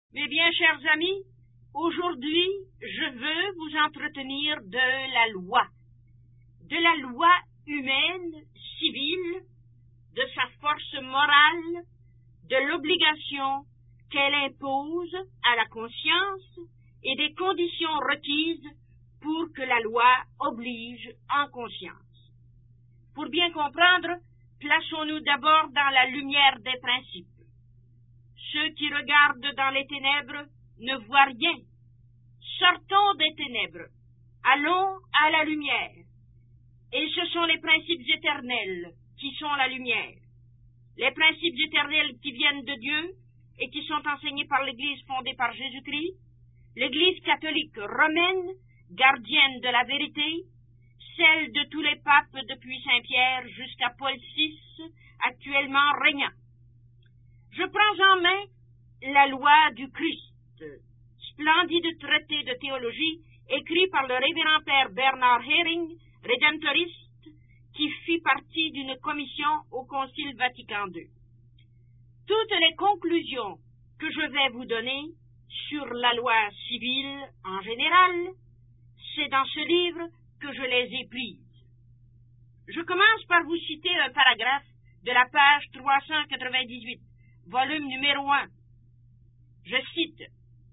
Mes bien chers amis, aujourd'hui, je veux vous entretenir de la loi humaine, civile, de sa force morale, de l'obligation qu'elle impose à la conscience et des conditions requises pour que la loi oblige en conscience. Pour bien comprendre, plaçons-nous d'abord dans la lumière des principes. Ceux qui regardent dans les ténèbres ne voient rien. Sortons des ténèbres, allons à la lumière. Et ce sont les principes éternels qui sont la lumière. Les principes éternels qui viennent de Dieu et qui sont enseignés par l'Église fondée par Jésus-Christ, l'Église catholique romaine, gardienne de la vérité, celle de tous les papes depuis Saint-Pierre jusqu'à Paul VI, actuellement régnant. Je prends en main la loi du Christ, splendide traité de théologie écrit par le révérend père Bernard Häring, rédemptoriste, qui fit partie d'une commission au Concile Vatican II. Toutes les conclusions que je vais vous donner sur la loi civile en général, c'est dans ce livre que je les ai prises. Je commence par vous citer un paragraphe de la page 398, volume numéro 1. Je cite: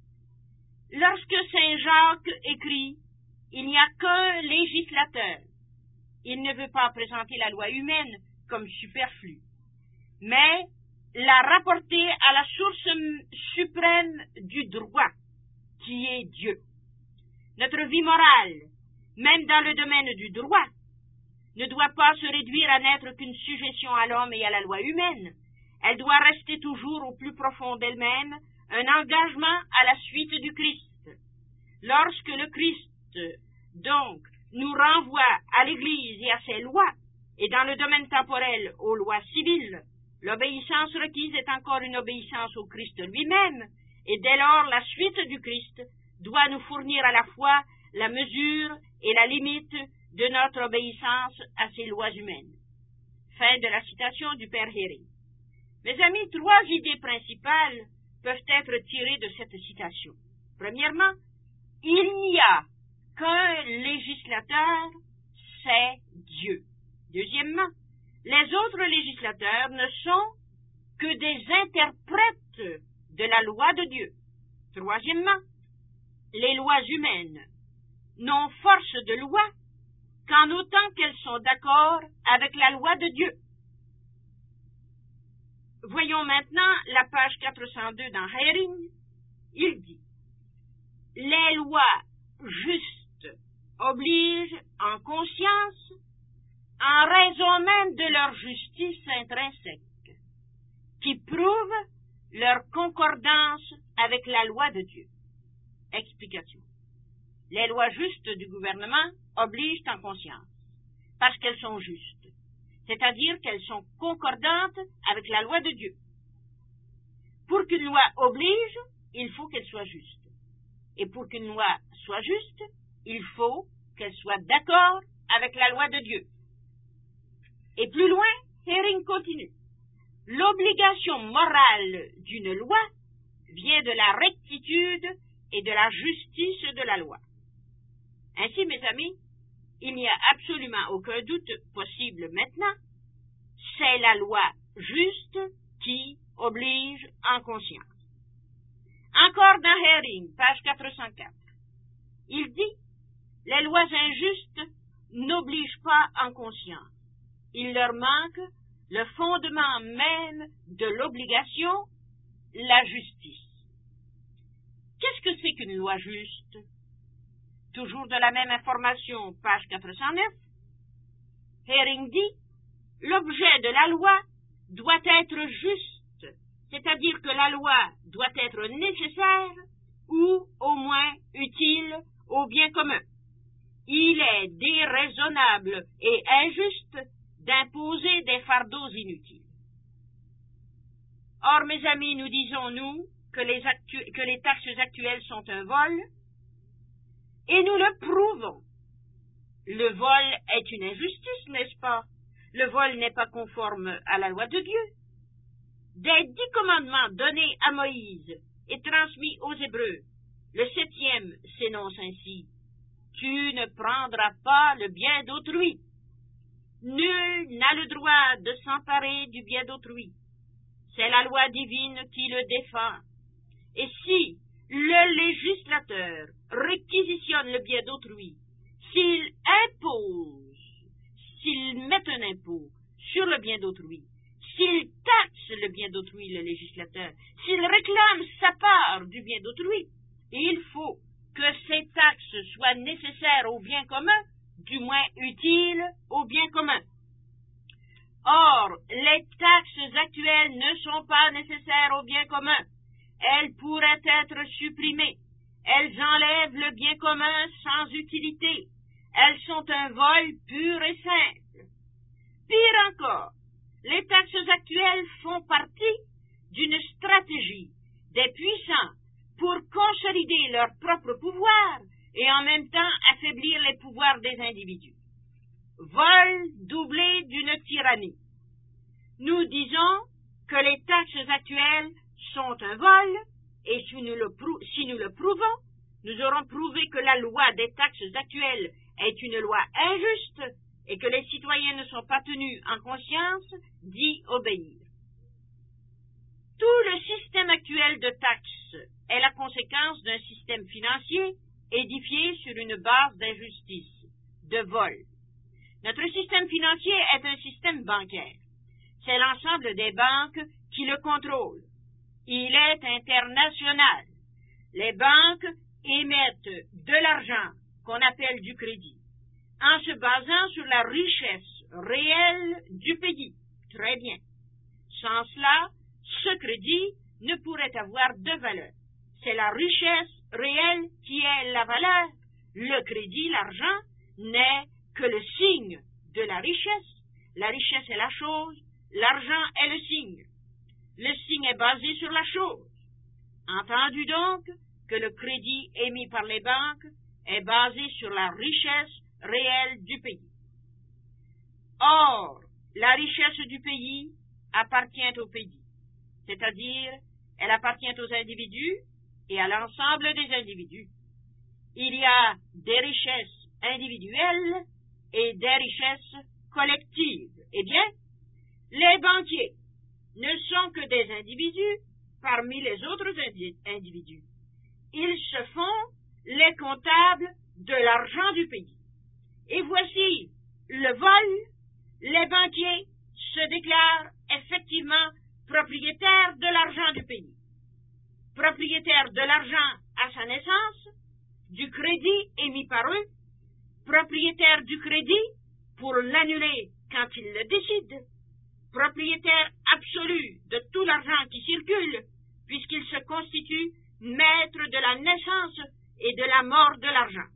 « Lorsque Saint Jacques écrit « Il n'y a qu'un législateur », il ne veut pas présenter la loi humaine comme superflue, mais la rapporter à la source suprême du droit, qui est Dieu. Notre vie morale, même dans le domaine du droit, ne doit pas se réduire à n'être qu'une sujétion à l'homme et à la loi humaine. Elle doit rester toujours au plus profond d'elle-même un engagement à la suite du Christ. Lorsque le Christ, donc, nous renvoie à l'Église et à ses lois, et dans le domaine temporel aux lois civiles, l'obéissance requise est encore une obéissance au Christ lui-même, et dès lors la suite du Christ doit nous fournir à la fois la mesure et la limite de notre obéissance à ces lois humaines. » Fin de la citation du Père Häring. Mes amis, trois idées principales peuvent être tirées de cette citation. Premièrement, il n'y a qu'un législateur, c'est Dieu. Deuxièmement, les autres législateurs ne sont que des interprètes de la loi de Dieu. Troisièmement, les lois humaines n'ont force de loi qu'en autant qu'elles sont d'accord avec la loi de Dieu. Voyons maintenant la page 402 dans Häring. Il dit: « Les lois justes obligent en conscience en raison même de leur justice intrinsèque, qui prouve leur concordance avec la loi de Dieu. » Explication. Les lois justes du gouvernement obligent en conscience, parce qu'elles sont justes, c'est-à-dire qu'elles sont concordantes avec la loi de Dieu. Pour qu'une loi oblige, il faut qu'elle soit juste. Et pour qu'une loi soit juste, il faut qu'elle soit d'accord avec la loi de Dieu. Et plus loin, Häring continue. L'obligation morale d'une loi vient de la rectitude et de la justice de la loi. Ainsi, mes amis, il n'y a absolument aucun doute possible maintenant, c'est la loi juste qui oblige en conscience. Encore dans Häring, page 404, il dit: « Les lois injustes n'obligent pas en conscience. Il leur manque le fondement même de l'obligation, la justice. » Qu'est-ce que c'est qu'une loi juste? Toujours de la même information, page 409, Häring dit: « L'objet de la loi doit être juste, c'est-à-dire que la loi doit être nécessaire ou au moins utile au bien commun. Il est déraisonnable et injuste d'imposer des fardeaux inutiles. » Or, mes amis, nous disons-nous que les taxes actuelles sont un vol, et nous le prouvons. Le vol est une injustice, n'est-ce pas? Le vol n'est pas conforme à la loi de Dieu. Des 10 commandements donnés à Moïse est transmis aux Hébreux. Le 7e s'énonce ainsi: tu ne prendras pas le bien d'autrui. Nul n'a le droit de s'emparer du bien d'autrui. C'est la loi divine qui le défend. Et si le législateur réquisitionne le bien d'autrui, s'il met un impôt sur le bien d'autrui, s'il taxe le bien d'autrui, le législateur, s'il réclame sa part du bien d'autrui, il faut que ces taxes soient nécessaires au bien commun, du moins utiles au bien commun. Or, les taxes actuelles ne sont pas nécessaires au bien commun. Elles pourraient être supprimées. Elles enlèvent le bien commun sans utilité. Elles sont un vol pur et simple. Pire encore, les taxes actuelles font partie d'une stratégie des puissants pour consolider leur propre pouvoir et en même temps affaiblir les pouvoirs des individus. Vol doublé d'une tyrannie. Nous disons que les taxes actuelles sont un vol, et si nous le prouvons, nous aurons prouvé que la loi des taxes actuelles est une loi injuste et que les citoyens ne sont pas tenus en conscience d'y obéir. Tout le système actuel de taxes est la conséquence d'un système financier édifié sur une base d'injustice, de vol. Notre système financier est un système bancaire. C'est l'ensemble des banques qui le contrôlent. Il est international. Les banques émettent de l'argent qu'on appelle du crédit, en se basant sur la richesse réelle du pays. Très bien. Sans cela, ce crédit ne pourrait avoir de valeur. C'est la richesse réelle qui est la valeur. Le crédit, l'argent, n'est que le signe de la richesse. La richesse est la chose, l'argent est le signe. Le signe est basé sur la chose. Entendu donc que le crédit émis par les banques est basé sur la richesse réelle du pays. Or, la richesse du pays appartient au pays, c'est-à-dire elle appartient aux individus et à l'ensemble des individus. Il y a des richesses individuelles et des richesses collectives. Eh bien, les banquiers ne sont que des individus parmi les autres individus. Ils se font les comptables de l'argent du pays. Et voici le vol. Les banquiers se déclarent effectivement propriétaires de l'argent du pays. Propriétaires de l'argent à sa naissance, du crédit émis par eux, propriétaires du crédit pour l'annuler quand ils le décident, propriétaire absolu de tout l'argent qui circule, puisqu'il se constitue maître de la naissance et de la mort de l'argent.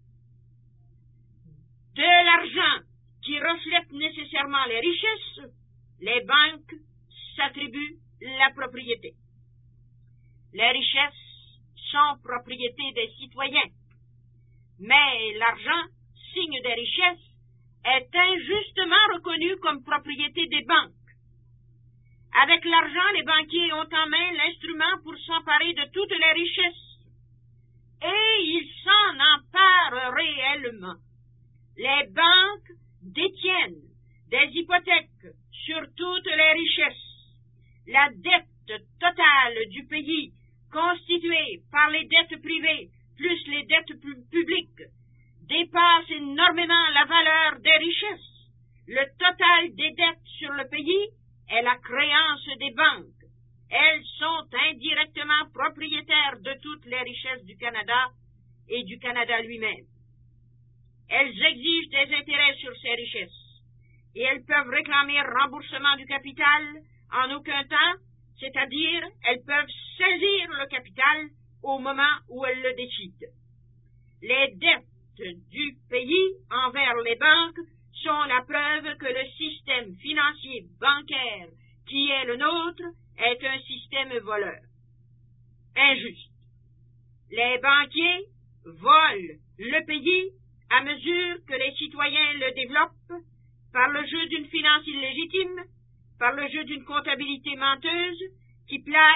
De l'argent qui reflète nécessairement les richesses, les banques s'attribuent la propriété. Les richesses sont propriété des citoyens, mais l'argent, signe des richesses, est injustement reconnu comme propriété des banques. Avec l'argent, les banquiers ont en main l'instrument pour s'emparer de toutes les richesses. Et ils s'en emparent réellement. Les banques détiennent des hypothèques sur toutes les richesses. La dette totale du pays, constituée par les dettes privées plus les dettes publiques, dépasse énormément la valeur des richesses. Le total des dettes sur le pays est la créance des banques. Elles sont indirectement propriétaires de toutes les richesses du Canada et du Canada lui-même. Elles exigent des intérêts sur ces richesses et elles peuvent réclamer remboursement du capital en aucun temps, c'est-à-dire elles peuvent saisir le capital au moment où elles le décident. Les dettes du pays envers les banques sont la preuve que le système financier bancaire qui est le nôtre est un système voleur, injuste. Les banquiers volent le pays à mesure que les citoyens le développent par le jeu d'une finance illégitime, par le jeu d'une comptabilité menteuse qui place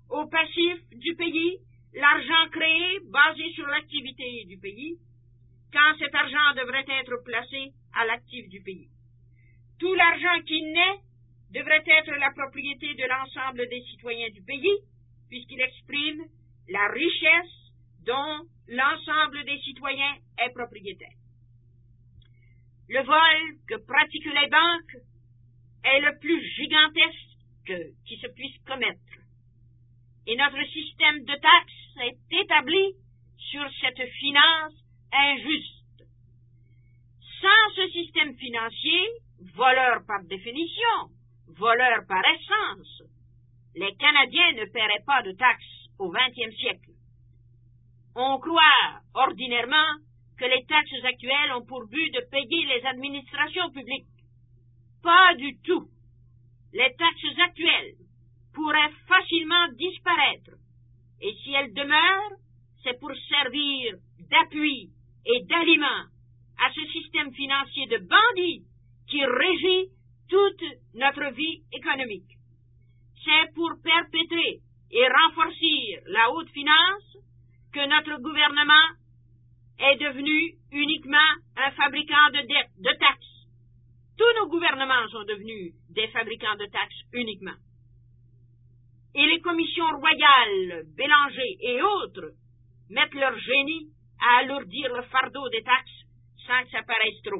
au passif du pays l'argent créé basé sur l'activité du pays, quand cet argent devrait être placé à l'actif du pays. Tout l'argent qui naît devrait être la propriété de l'ensemble des citoyens du pays, puisqu'il exprime la richesse dont l'ensemble des citoyens est propriétaire. Le vol que pratiquent les banques est le plus gigantesque qui se puisse commettre. Et notre système de taxes est établi sur cette finance injuste. Sans ce système financier, voleur par définition, voleur par essence, les Canadiens ne paieraient pas de taxes au XXe siècle. On croit ordinairement que les taxes actuelles ont pour but de payer les administrations publiques. Pas du tout. Les taxes actuelles pourraient facilement disparaître, et si elles demeurent, c'est pour servir d'appui et d'aliment à ce système financier de bandits qui régit toute notre vie économique. C'est pour perpétrer et renforcer la haute finance que notre gouvernement est devenu uniquement un fabricant de taxes. Tous nos gouvernements sont devenus des fabricants de taxes uniquement. Et les commissions royales, Bélanger et autres mettent leur génie à alourdir le fardeau des taxes sans que ça paraisse trop.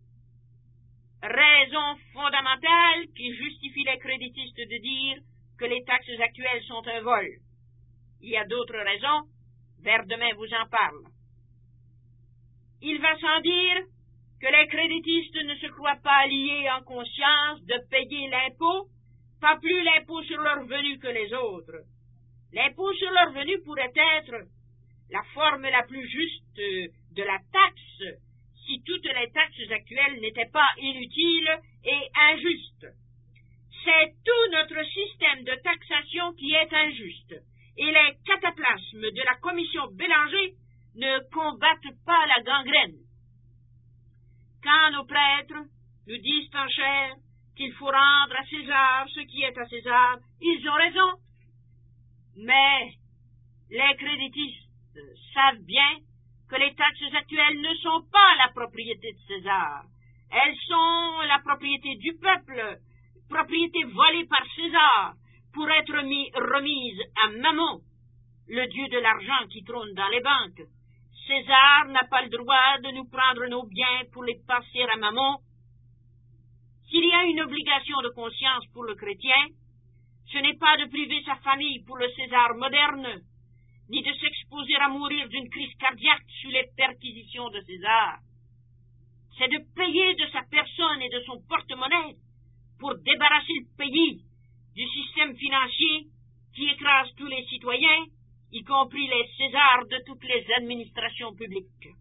Raison fondamentale qui justifie les créditistes de dire que les taxes actuelles sont un vol. Il y a d'autres raisons, vers demain vous en parle. Il va sans dire que les créditistes ne se croient pas liés en conscience de payer l'impôt, pas plus l'impôt sur leur revenu que les autres. L'impôt sur leur revenu pourrait être la forme la plus juste de la taxe si toutes les taxes actuelles n'étaient pas inutiles et injustes. C'est tout notre système de taxation qui est injuste, et les cataplasmes de la commission Bélanger ne combattent pas la gangrène. Quand nos prêtres nous disent en chair qu'il faut rendre à César ce qui est à César, ils ont raison. Mais les créditistes savent bien que les taxes actuelles ne sont pas la propriété de César. Elles sont la propriété du peuple, propriété volée par César, pour être remise à Mammon, le dieu de l'argent qui trône dans les banques. César n'a pas le droit de nous prendre nos biens pour les passer à Mammon. S'il y a une obligation de conscience pour le chrétien, ce n'est pas de priver sa famille pour le César moderne, ni de s'exposer à mourir d'une crise cardiaque sous les perquisitions de César. C'est de payer de sa personne et de son porte-monnaie pour débarrasser le pays du système financier qui écrase tous les citoyens, y compris les Césars de toutes les administrations publiques.